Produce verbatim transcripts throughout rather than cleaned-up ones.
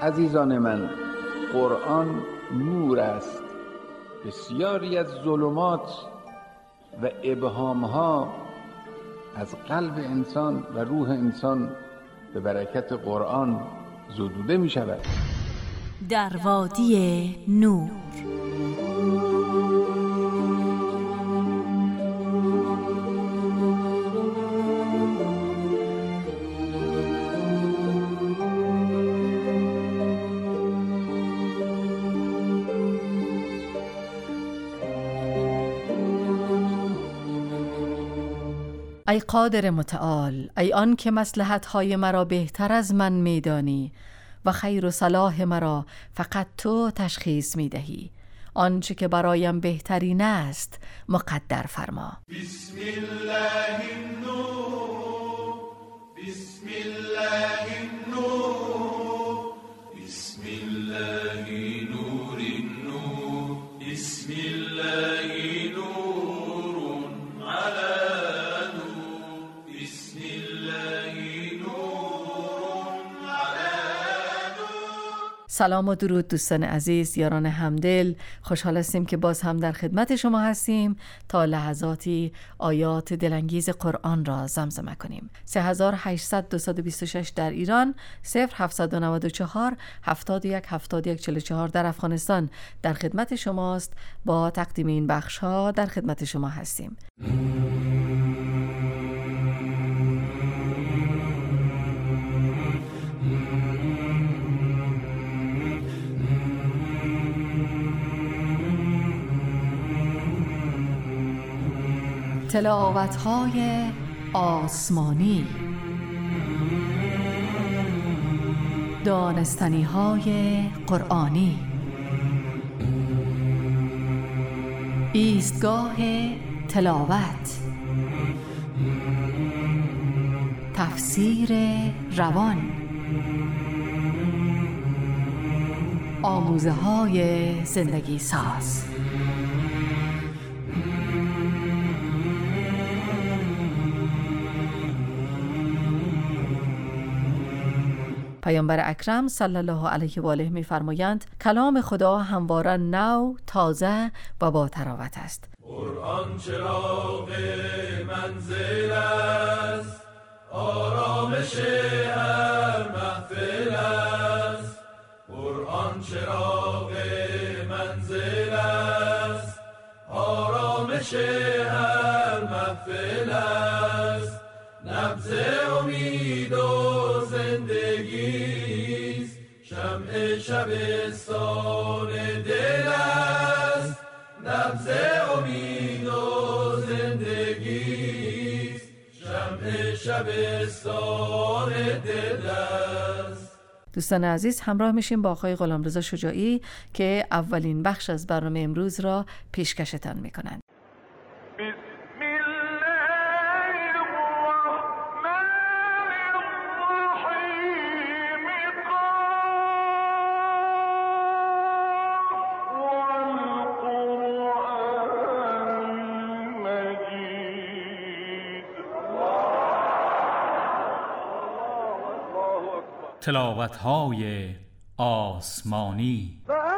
عزیزان من، قرآن نور است. بسیاری از ظلمات و ابهامها از قلب انسان و روح انسان به برکت قرآن زدوده می شود. در وادی نور. ای قادر متعال، ای آن که مصلحت‌های مرا بهتر از من می‌دانی و خیر و صلاح مرا فقط تو تشخیص می‌دهی، آنچه که برایم بهترین است مقدر فرما. بسم الله النور، بسم الله النور، بسم الله نور النور، بسم الله نور على سلام و درود دوستان عزیز، یاران همدل، خوشحال هستیم که باز هم در خدمت شما هستیم تا لحظاتی آیات دلانگیز قرآن را زمزمه کنیم. سه هزار و هشتصد و بیست و شش در ایران، صفر هفتصد و نود و چهار هفتاد و یک هفتاد و یک چهل و چهار در افغانستان در خدمت شماست. با تقدیم این بخش ها در خدمت شما هستیم. تلاوت‌های آسمانی، دانستنی‌های قرآنی، ایستگاه تلاوت، تفسیر روان، آموزه‌های زندگی ساز. پیامبر اکرم صلی الله علیه و آله می‌فرمایند کلام خدا همواره نو، تازه و با تراوت است. قرآن چراغ منزل است، آرامش هر محفل است. قرآن چراغ منزل است، آرامش هر محفل است. نبض امید و زندگیست، شمع شبستان دل است. نبض امید و زندگیست، شمع شبستان دل است. دوستان عزیز، همراه میشیم با آقای غلامرضا شجاعی که اولین بخش از برنامه امروز را پیشکشتان میکنند. تلاوت‌های آسمانی.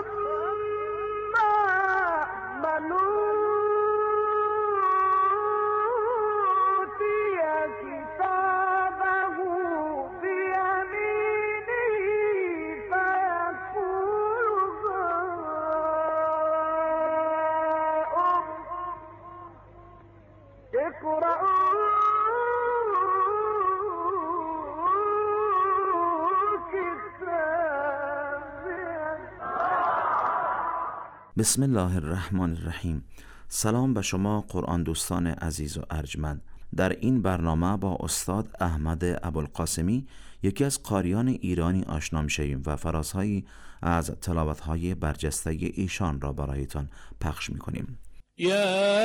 بسم الله الرحمن الرحیم. سلام به شما قرآن دوستان عزیز و ارجمند. در این برنامه با استاد احمد ابوالقاسمی، یکی از قاریان ایرانی آشنا می‌شویم و فرازهایی از تلاوت‌های برجسته ایشان را برایتان پخش می‌کنیم. یا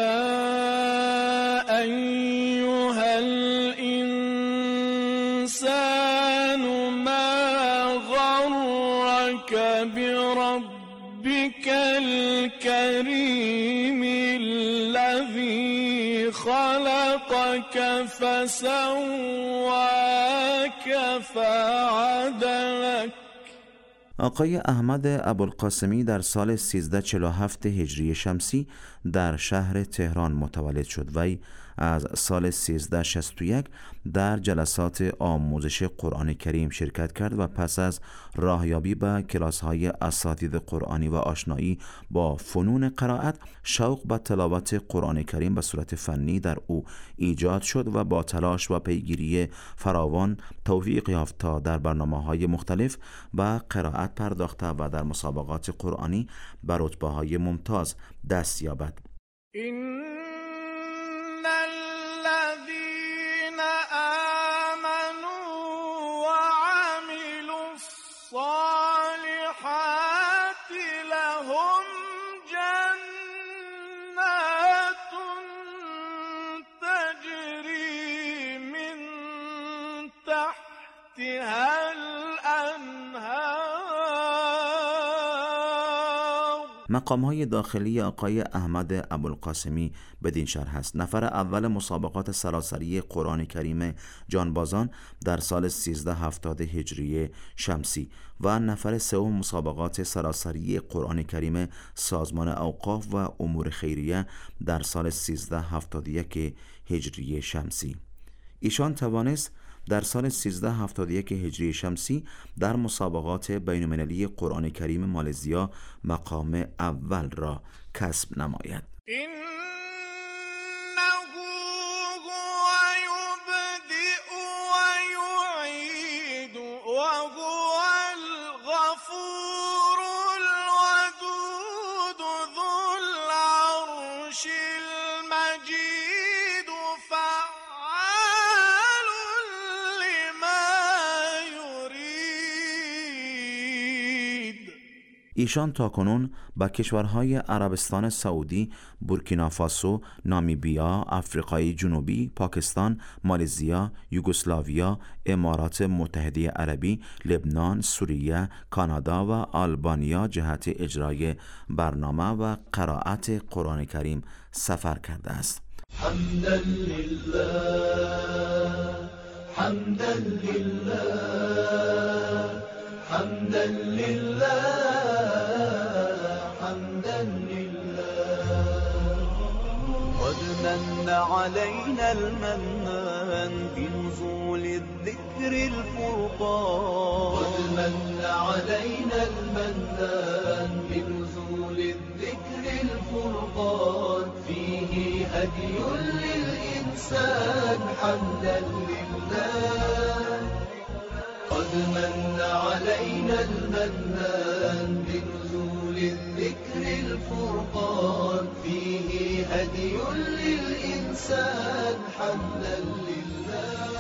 ایها الانسان ما غرک بربک الكریم الذی خلقك فسواك فعدلك آقای احمد ابوالقاسمی در سال سیزده و چهل و هفت هجری شمسی در شهر تهران متولد شد. وی از سال سیزده و شصت و یک در جلسات آموزش قرآن کریم شرکت کرد و پس از راهیابی به کلاس‌های اساتید قرآنی و آشنایی با فنون قرائت، شوق به تلاوت قرآن کریم به صورت فنی در او ایجاد شد و با تلاش و پیگیری فراوان توفیق یافت تا در برنامه‌های مختلف به قرائت پرداخته و در مسابقات قرآنی به رتبه‌های ممتاز دست یابد. إن الذين آمنوا وعملوا الصالحات لهم جنات تجري من تحتها الأنهار. مقام‌های داخلی آقای احمد ابوالقاسمی بدین شرح است: نفر اول مسابقات سراسری قرآن کریم جانبازان در سال سیزده و هفتاد هجری شمسی و نفر سوم مسابقات سراسری قرآن کریم سازمان اوقاف و امور خیریه در سال سیزده و هفتاد و یک هجری شمسی. ایشان توانست در سال سیزده و هفتاد و یک هجری شمسی در مسابقات بین‌المللی قرآن کریم مالزیا مقام اول را کسب نماید. ایشان تاکنون با کشورهای عربستان سعودی، بورکینافاسو، نامیبیا، آفریقای جنوبی، پاکستان، مالزیا، یوگسلاویا، امارات متحده عربی، لبنان، سوریه، کانادا و آلبانیا جهت اجرای برنامه و قرائت قرآن کریم سفر کرده است. حمدا لله حمدا لله حمدا لله حمدا لله قد من علينا المنان بنزول الذكر الفرقان قد من علينا المنان بنزول الذكر الفرقان فيه هدي للإنسان حمدا لله قد من علينا المنان بنزول الذكر الفرقان فيه هدي للإنسان حمدا لله.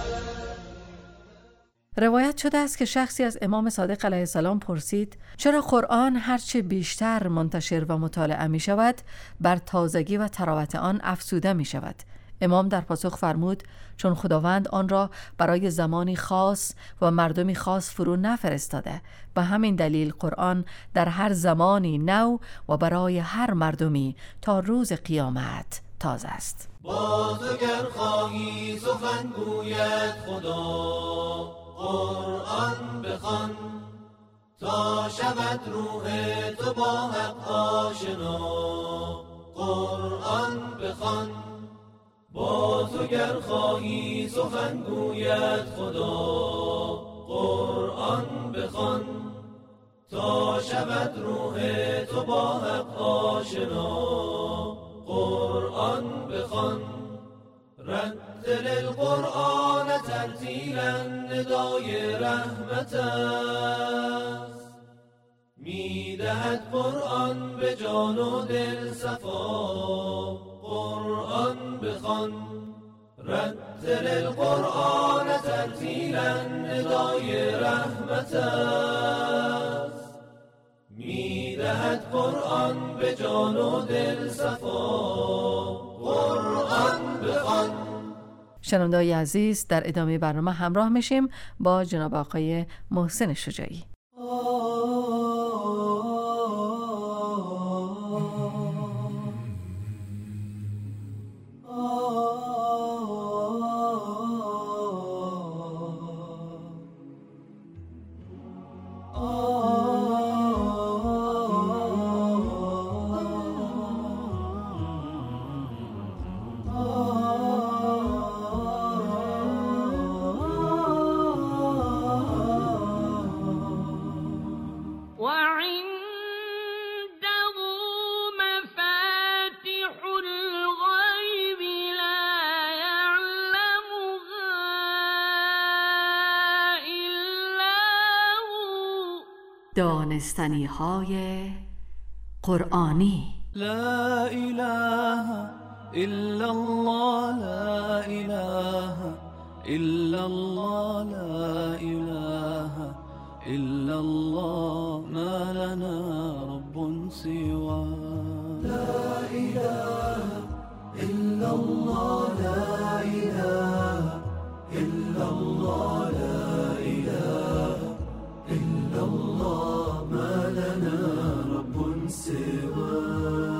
روایت شده است که شخصی از امام صادق علیه السلام پرسید چرا قرآن هرچه بیشتر منتشر و مطالعه می شود بر تازگی و تراوت آن افزوده می شود؟ امام در پاسخ فرمود چون خداوند آن را برای زمانی خاص و مردمی خاص فرو نفرستاده، به همین دلیل قرآن در هر زمانی نو و برای هر مردمی تا روز قیامت تازه است. باز اگر خواهی سخن گوید خدا قرآن بخوان تا شود روح تو با حق آشنا قرآن بخوان باز اگر خواهی سخن گوید خدا قرآن بخوان تا شود روح تو با حق آشنا قرآن بخوان رتل القرآن ترتیلا ندای رحمت است میدهد قرآن به جان و دل صفا قرآن بخوان رتل القرآن ترتیلا ندای رحمت است میدهد قرآن به جان و دل صفا قرآن بخوان. شنونده‌های عزیز، در ادامه برنامه همراه میشیم با جناب آقای محسن شجاعی. Oh دانستنی های قرآنی. لا اله الا الله، لا اله الا الله، لا اله الا الله، ما لنا رب سواه. لا اله الا الله، لا اله الا الله، لا اله الا الله، ما لنا رب سواه.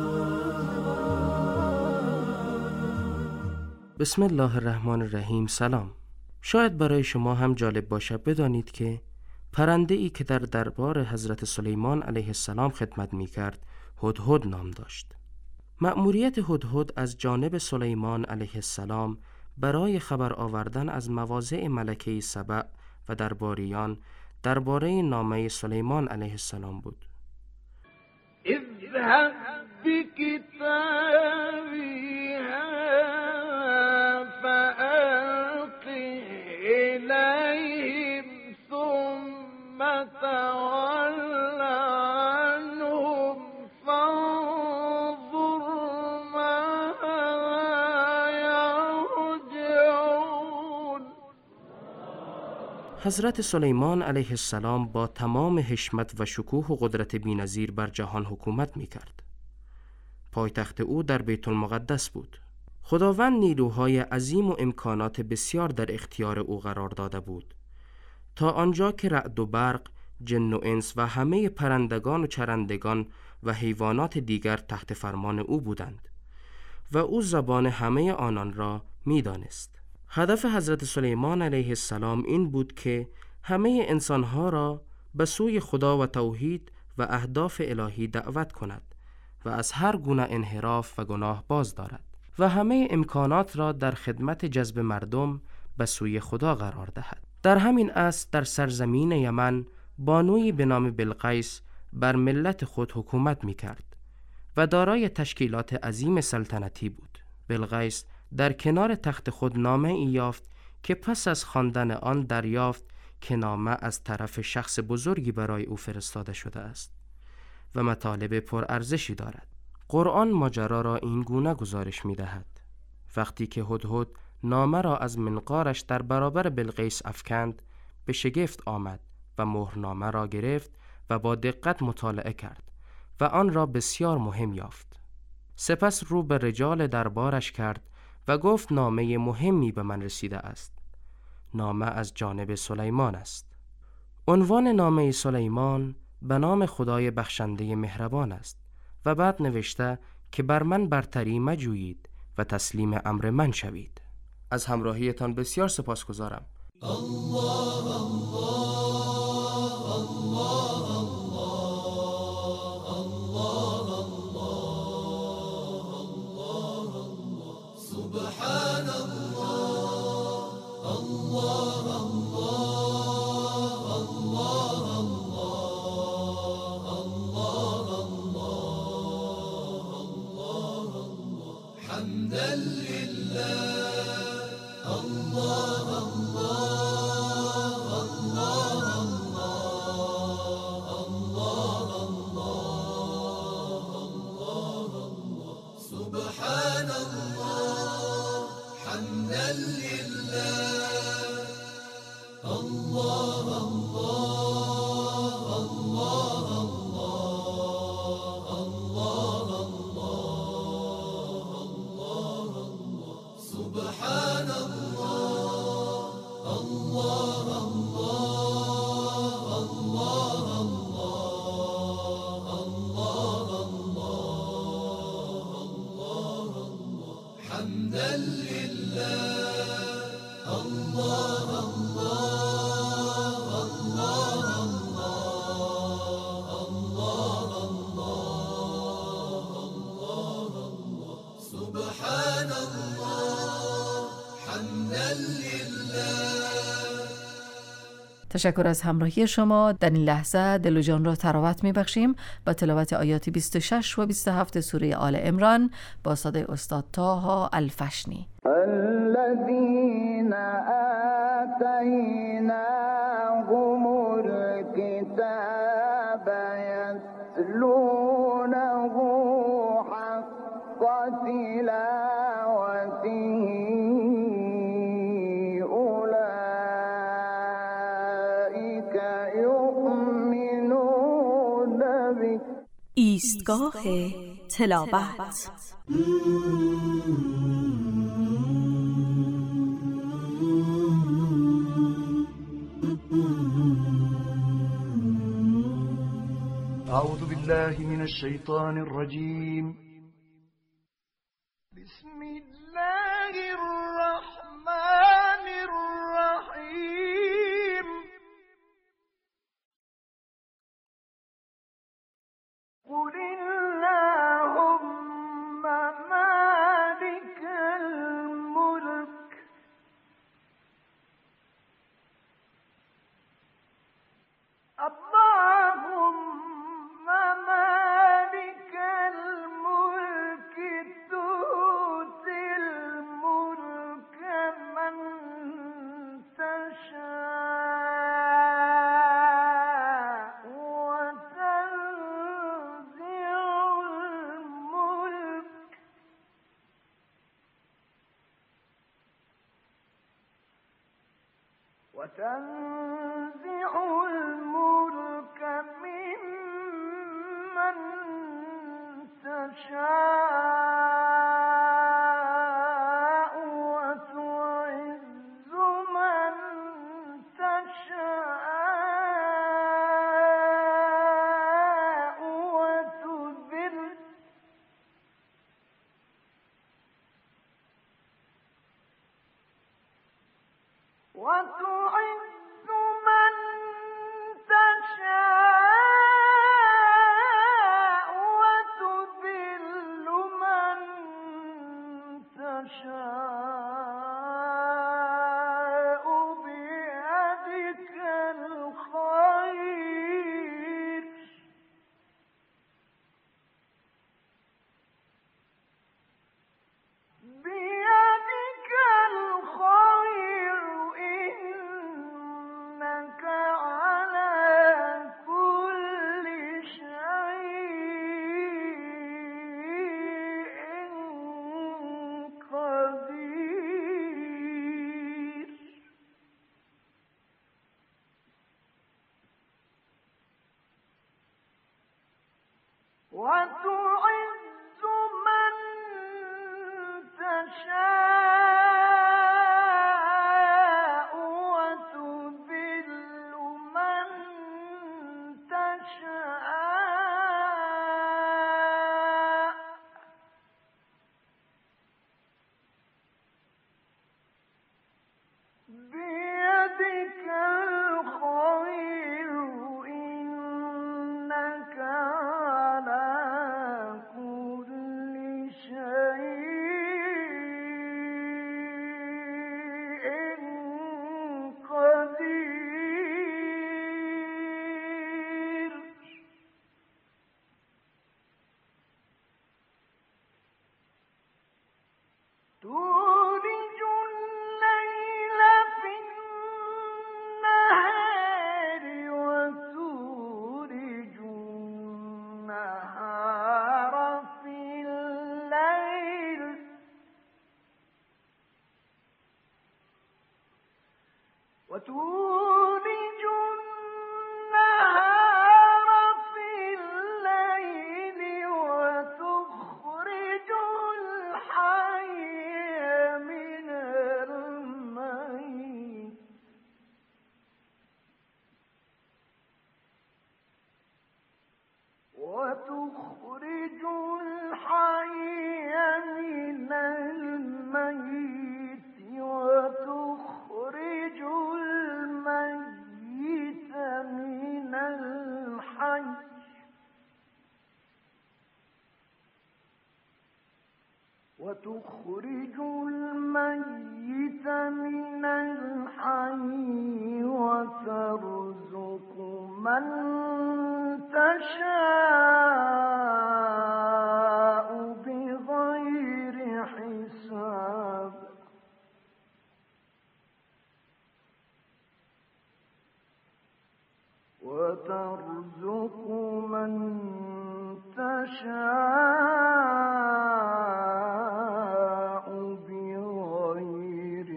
بسم الله الرحمن الرحیم. سلام. شاید برای شما هم جالب باشد بدانید که پرنده ای که در دربار حضرت سلیمان علیه السلام خدمت می کرد هدهد نام داشت. مأموریت هدهد از جانب سلیمان علیه السلام برای خبر آوردن از مواضع ملکه سبع و درباریان درباره نامه سلیمان علیه السلام بود. اذهب بکتابی فألقه إليهم ثم تول عنهم فانظر ماذا يرجعون. حضرت سلیمان علیه السلام با تمام حشمت و شکوه و قدرت بی‌نظیر بر جهان حکومت می کرد. پایتخت او در بیت المقدس بود. خداوند نیروهای عظیم و امکانات بسیار در اختیار او قرار داده بود، تا آنجا که رعد و برق، جن و انس و همه پرندگان و چرندگان و حیوانات دیگر تحت فرمان او بودند و او زبان همه آنان را می دانست. هدف حضرت سلیمان علیه السلام این بود که همه انسانها را به سوی خدا و توحید و اهداف الهی دعوت کند و از هر گونه انحراف و گناه باز دارد و همه امکانات را در خدمت جذب مردم به سوی خدا قرار دهد. در همین اصل در سرزمین یمن بانویی به نام بلقیس بر ملت خود حکومت می کرد و دارای تشکیلات عظیم سلطنتی بود. بلقیس در کنار تخت خود نامه ای یافت که پس از خواندن آن دریافت که نامه از طرف شخص بزرگی برای او فرستاده شده است و مطالب پرارزشی دارد. قرآن ماجرا را این گونه گزارش می دهد. وقتی که هدهد نامه را از منقارش در برابر بلقیس افکند، به شگفت آمد و مهرنامه را گرفت و با دقت مطالعه کرد و آن را بسیار مهم یافت. سپس رو به رجال دربارش کرد و گفت نامه مهمی به من رسیده است. نامه از جانب سلیمان است. عنوان نامه سلیمان به نام خدای بخشنده مهربان است و بعد نوشته که بر من برتری مجویید و تسلیم امر من شوید. از همراهیتان بسیار سپاسگزارم. الله الله الله الله الله الله سبحان الله الله الله الله الله حمدا لله الله الله الله الله الله سبحان الله حمدا لله الله الله الله الله الله سبحان الله الله الله الله الله الله حمدا لله الله الله الله الله سبحان الله حمدا لله. تشکر از همراهی شما. در این لحظه دل و جان را تراوت می‌بخشیم با تلاوت آیات بیست و شش و بیست و هفت سوره آل عمران با صدای استاد طاها الفشنی. الذين آتيناهم الكتاب ایستگاه تلاوت. أعوذ بالله من الشيطان الرجيم. بسم الله الرحمن الرحيم. قل اللهم مالك الملك اللهم مالك الملك تؤتي الملك من تشاء وتنزع الملك وتنزع الملك ممن تشاء وتعز من تشاء وتذل وتعز من تشاء وتذل من تشاء بيدك الخير بيدك الخير إنك على كل شيء قدير. وتعز من تشاء وتذل من تشاء بيدك الخير إنك على كل شيء قدير. تولج الليل في النهار وتولج النهار في الليل وتولج النهار في الليل وتخرج الحي من الميت وتخرج الحي من الميت وتخرج الميت من الحي وتخرج الميت من الحي وترزق من تشاء بغير حساب. وترزق من تشاء بغير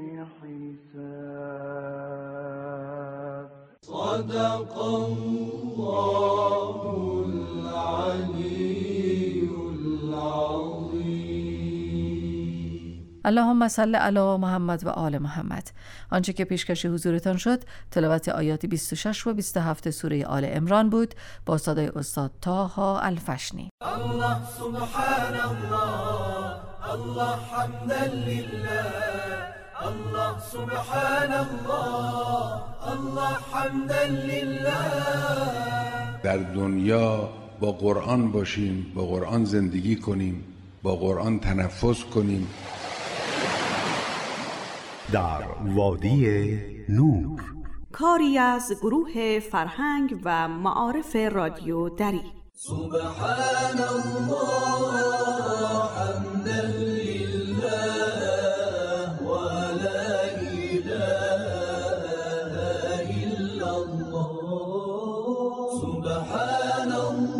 حساب. صدق الله العليم. اللهم صل علی محمد و آل محمد. آنچه که پیشکش حضورتان شد تلاوت آیات بیست و شش و بیست و هفت سوره آل عمران بود با صدای استاد طاها الفشنی. الله سبحان الله، الله حمدا لله، الله سبحان الله، الله حمدا لله. در دنیا با قرآن باشیم، با قرآن زندگی کنیم، با قرآن تنفس کنیم. در وادی نور، کاری از گروه فرهنگ و معارف رادیو دری. سبحان الله حمدا لله و لا اله الا الله. سبحان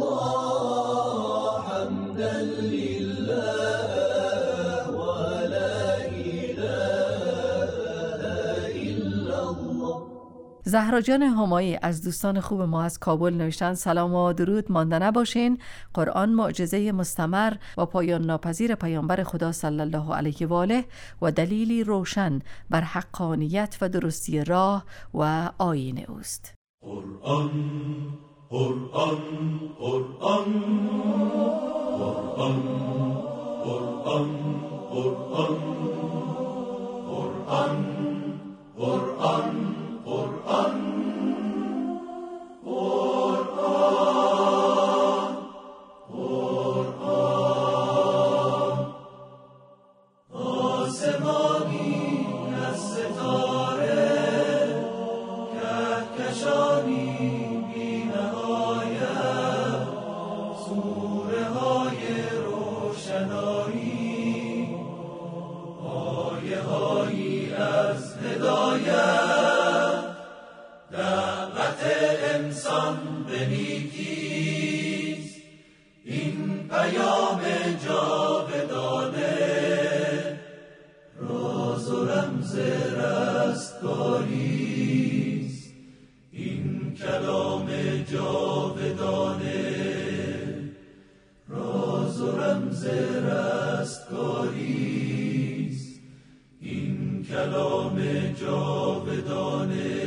الله حمدا لله و لا اله الا الله. زهرا جان همایی از دوستان خوب ما از کابل نوشتن سلام و درود مانده نباشین. قرآن معجزه مستمر و پایان ناپذیر پیامبر خدا صلی الله علیه و آله و دلیلی روشن بر حقانیت و درستی راه و آیین اوست. قرآن قرآن قرآن قرآن قرآن قرآن قرآن قرآن قرآن قرآن قرآن آسمانی از ستاره کهکشانی بی نهایت سوره های روشنایی آیه هایی از هدایت دعوت انسان به نیکیست این پیام جاودانه راز و رمز رستگاریست این کلام جاودانه راز و رمز رستگاریست این کلام جاودانه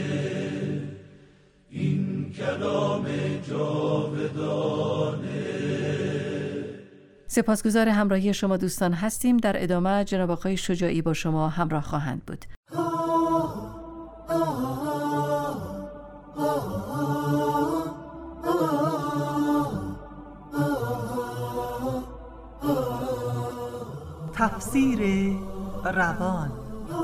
این کلام جاودانه. سپاسگزار همراهی شما دوستان هستیم. در ادامه جناب آقای شجاعی با شما همراه خواهند بود. تفسیر روان.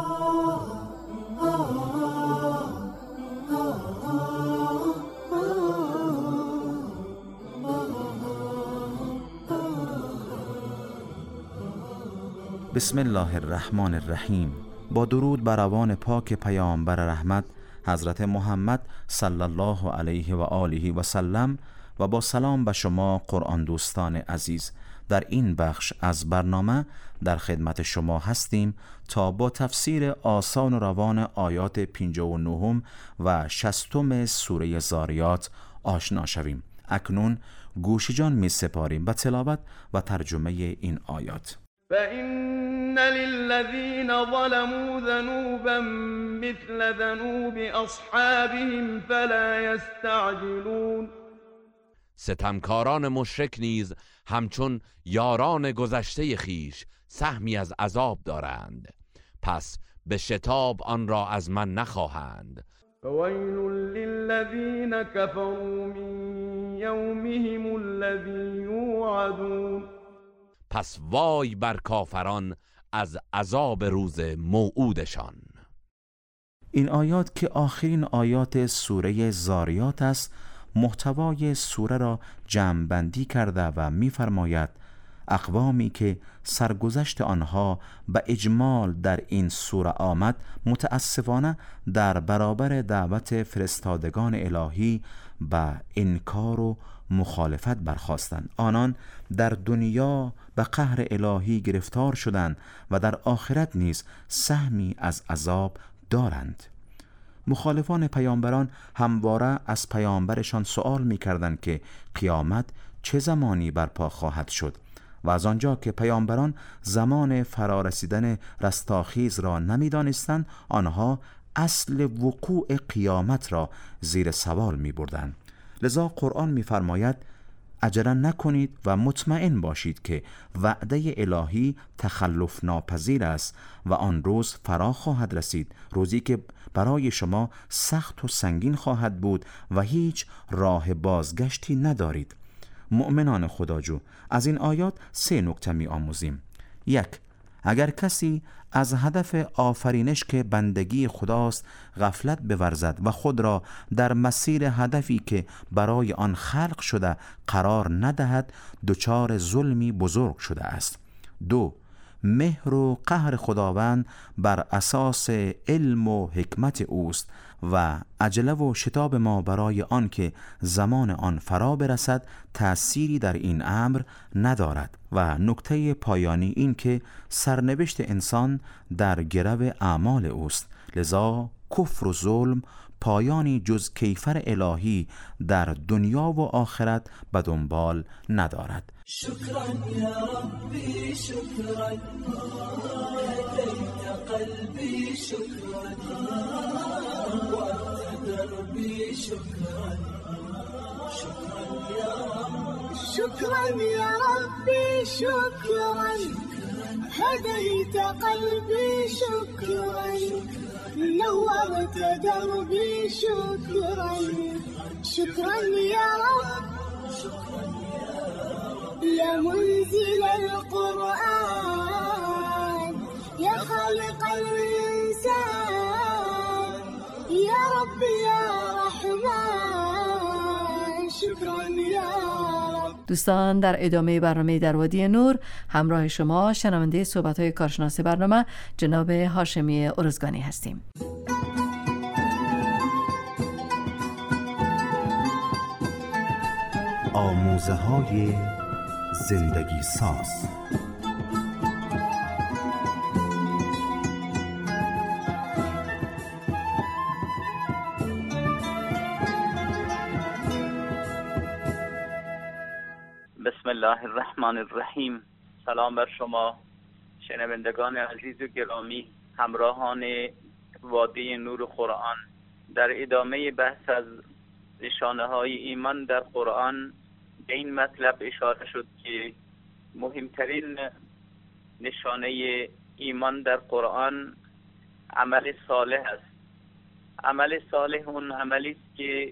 بسم الله الرحمن الرحیم. با درود بر روان پاک پیامبر رحمت حضرت محمد صلی الله علیه و آله و سلم و با سلام به شما قرآن دوستان عزیز. در این بخش از برنامه در خدمت شما هستیم تا با تفسیر آسان و روان آیات پنجاه و نه و شصتم سوره زاریات آشنا شویم. اکنون گوش جان می سپاریم به تلاوت و ترجمه این آیات. فإن للذين ظلموا ذنوبا مثل ذنوب أصحابهم فلا يستعجلون. ستمکاران مشرک نیز همچون یاران گذشته خیش سهمی از عذاب دارند، پس به شتاب آن را از من نخواهند. فویل للذین كفروا من یومهم الذی یوعدون. پس وای بر کافران از عذاب روز موعودشان. این آیات که آخرین آیات سوره زاریات است محتوای سوره را جمع‌بندی کرده و می‌فرماید اقوامی که سرگذشت آنها به اجمال در این سوره آمد متاسفانه در برابر دعوت فرستادگان الهی به انکار و مخالفت برخاستند. آنان در دنیا به قهر الهی گرفتار شدند و در آخرت نیز سهمی از عذاب دارند. مخالفان پیامبران همواره از پیامبرشان سؤال می‌کردند که قیامت چه زمانی برپا خواهد شد و از آنجا که پیامبران زمان فرارسیدن رستاخیز را نمی‌دانستند، آنها اصل وقوع قیامت را زیر سوال می‌بردند. لذا قرآن می‌فرماید عجله نکنید و مطمئن باشید که وعده الهی تخلف ناپذیر است و آن روز فرا خواهد رسید، روزی که برای شما سخت و سنگین خواهد بود و هیچ راه بازگشتی ندارید. مؤمنان خداجو، از این آیات سه نکته می آموزیم. یک، اگر کسی از هدف آفرینش که بندگی خداست غفلت بورزد و خود را در مسیر هدفی که برای آن خلق شده قرار ندهد، دچار ظلمی بزرگ شده است. دو، مهر و قهر خداوند بر اساس علم و حکمت اوست و عجله و شتاب ما برای آن که زمان آن فرا برسد تأثیری در این امر ندارد. و نکته پایانی این که سرنوشت انسان در گرو اعمال اوست، لذا کفر و ظلم پایانی جز کیفر الهی در دنیا و آخرت به دنبال ندارد. شكرا يا ربي شكرا هديت قلبي شكرا وأنت دربي شكرا شكرا يا رب شكرا يا ربي شكرا هديت قلبي شكرا نورت دربي شكرا شكرا يا رب يا منزل القرآن يا خالق الإنسان يا رب يا رحمن شكرا يا رب. دوستان، در ادامه برنامه در وادی نور همراه شما شنونده صحبت‌های کارشناس برنامه جناب هاشمی ارزگانی هستیم. آموزه های زندگی ساز. بسم الله الرحمن الرحیم. سلام بر شما شنوندگان عزیز و گرامی، همراهان وادی نور قرآن. در ادامه بحث از نشانه های ایمان در قرآن به این مطلب اشاره شد که مهمترین نشانه ایمان در قرآن عمل صالح است. عمل صالح اون عملی است که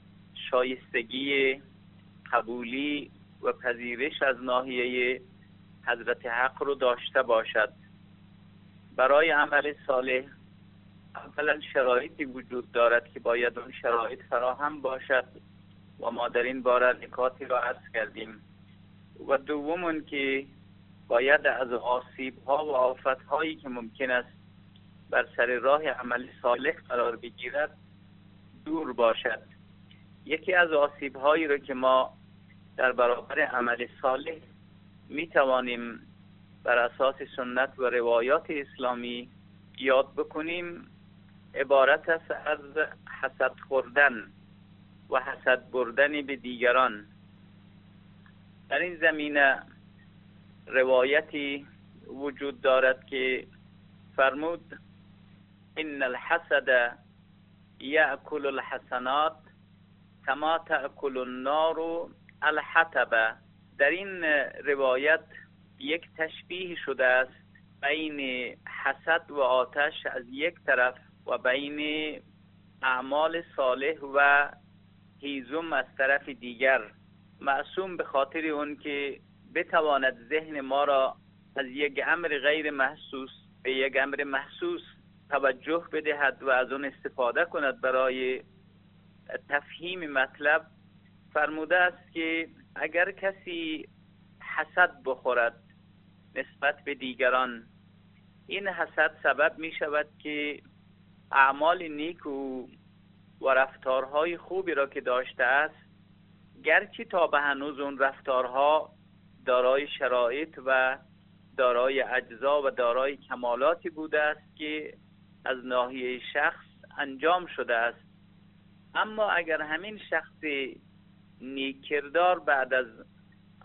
شایستگی قبولی و پذیرش از ناحیه حضرت حق رو داشته باشد. برای عمل صالح اولا شرایطی وجود دارد که باید اون شرایط فراهم باشد و ما در این باره نکاتی را عرض کردیم. و دوم اون که باید از آسیب‌ها و آفت‌هایی که ممکن است بر سر راه عمل صالح قرار بگیرد دور باشد. یکی از آسیب‌هایی را که ما در برابر عمل صالح می توانیم بر اساس سنت و روایات اسلامی یاد بکنیم عبارت است از حسد خوردن و حسد بردن به دیگران. در این زمینه روایتی وجود دارد که فرمود ان الحسد یأکل الحسنات کما تأکل النار الحطب. در این روایت یک تشبیه شده است بین حسد و آتش از یک طرف و بین اعمال صالح و هیزم از طرف دیگر. معصوم به خاطر اون که بتواند ذهن ما را از یک امر غیر محسوس به یک امر محسوس توجه بدهد و از اون استفاده کند برای تفهیم مطلب، فرموده است که اگر کسی حسد بخورد نسبت به دیگران، این حسد سبب می شود که اعمال نیک و و رفتارهای خوبی را که داشته است، گرچه تا به هنوز اون رفتارها دارای شرایط و دارای اجزا و دارای کمالاتی بوده است که از ناحیه شخص انجام شده است، اما اگر همین شخص نیک کردار بعد از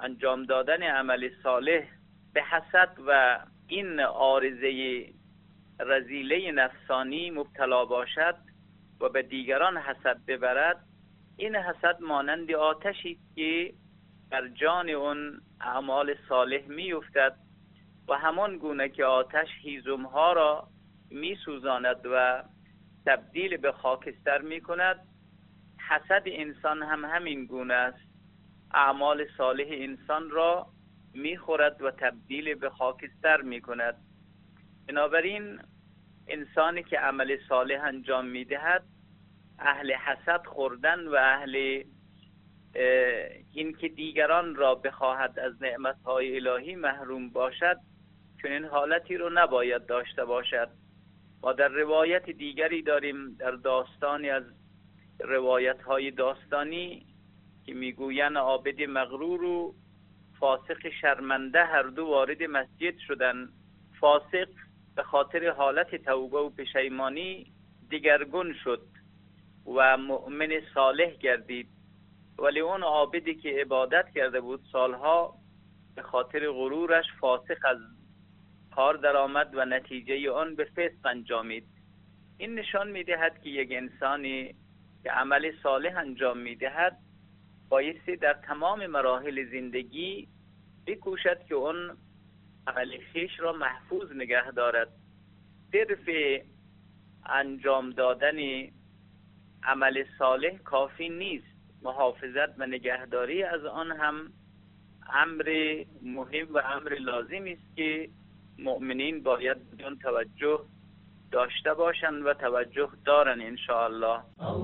انجام دادن عمل صالح به حسد و این عارضه رذیله نفسانی مبتلا باشد و به دیگران حسد ببرد، این حسد مانند آتشی که در جان اون اعمال صالح می افتد و همان گونه که آتش هیزمها را می سوزاند و تبدیل به خاکستر می کند، حسد انسان هم همین گونه است. اعمال صالح انسان را می خورد و تبدیل به خاکستر می کند. بنابراین انسانی که عمل صالح انجام می دهد، اهل حسد خوردن و اهل این که دیگران را بخواهد از نعمتهای الهی محروم باشد، چنین حالتی رو نباید داشته باشد. ما در روایت دیگری داریم، در داستانی از روایت‌های داستانی که میگویند عابد مغرور و فاسق شرمنده هر دو وارد مسجد شدند. فاسق به خاطر حالت توبه و پشیمانی دیگرگون شد و مؤمن صالح گردید، ولی اون عابدی که عبادت کرده بود سالها، به خاطر غرورش فاسق از کار درآمد و نتیجه آن به فسق انجامید. این نشان می‌دهد که یک انسانی که عمل صالح انجام می‌دهد بایستی در تمام مراحل زندگی بکوشد که اون عمل خویش را محفوظ نگه دارد. صرف انجام دادن عمل صالح کافی نیست، محافظت و نگهداری از آن هم امر مهم و امر لازم است که مؤمنین باید بدون توجه داشته باشند و توجه دارن ان شاء الله.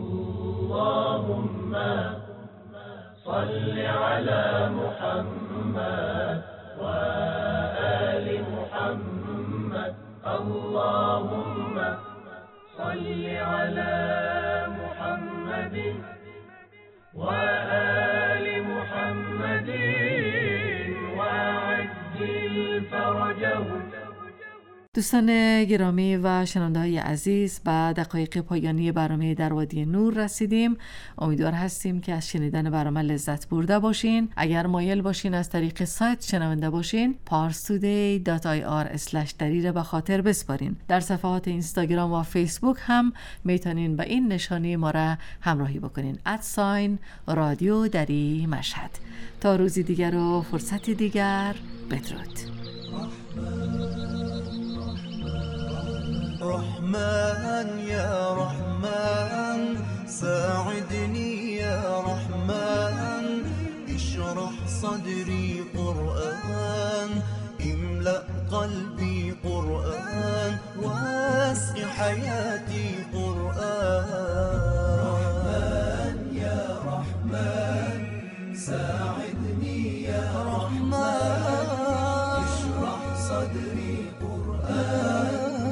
اللهم صل على محمد و آل محمد. اللهم صل على محمد و آل محمد وعجل فرجهم. دوستان گرامی و شنونده‌های عزیز، به دقایق پایانی برنامه در وادی نور رسیدیم. امیدوار هستیم که از شنیدن برنامه لذت برده باشین. اگر مایل باشین از طریق سایت شنونده باشین، parstoday دات آی آر اسلش دری را به خاطر بسپارین. در صفحات اینستاگرام و فیسبوک هم میتونین به این نشانی ما را همراهی بکنین، ادساین رادیو دری مشهد. تا روزی دیگر و فرصتی دیگر، بدرود. رحمن يا رحمن ساعدني يا رحمن اشرح صدري قرآن املأ قلبي قرآن واسع حياتي قرآن. رحمن يا رحمن ساعدني يا رحمن اشرح صدري قرآن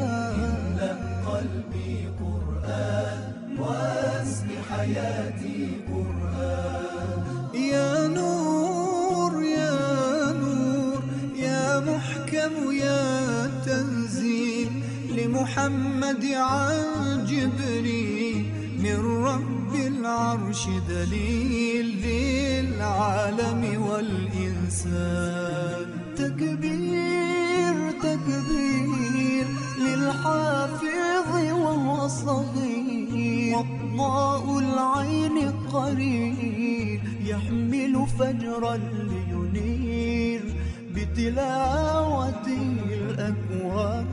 حياتي قرآن. يا نور يا نور يا محكم يا تنزيل لمحمد عن جبريل من رب العرش دليل للعالم والإنسان. تكبير تكبير للحافظ وهو صغير وضاء العين قرير يحمل فجرا لينير بتلاوته الأكوان.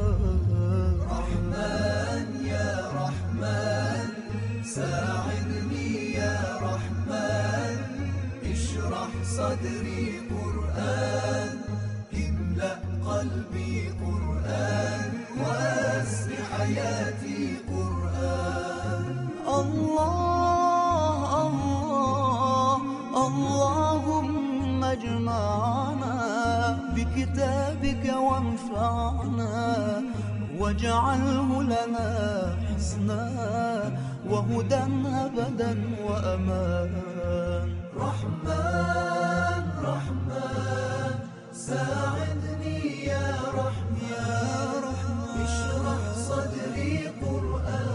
رحمن يا رحمن ساعدني يا رحمن اشرح صدري قرآن املأ قلبي قرآن واسع حياتي قرآن. الله الله اللهم اجمعنا بكتابك وانفعنا واجعله لنا حسنا وهدى أبدا وأمان. رحمن رحمن ساعدني يا رحمن اشرح صدري قرآن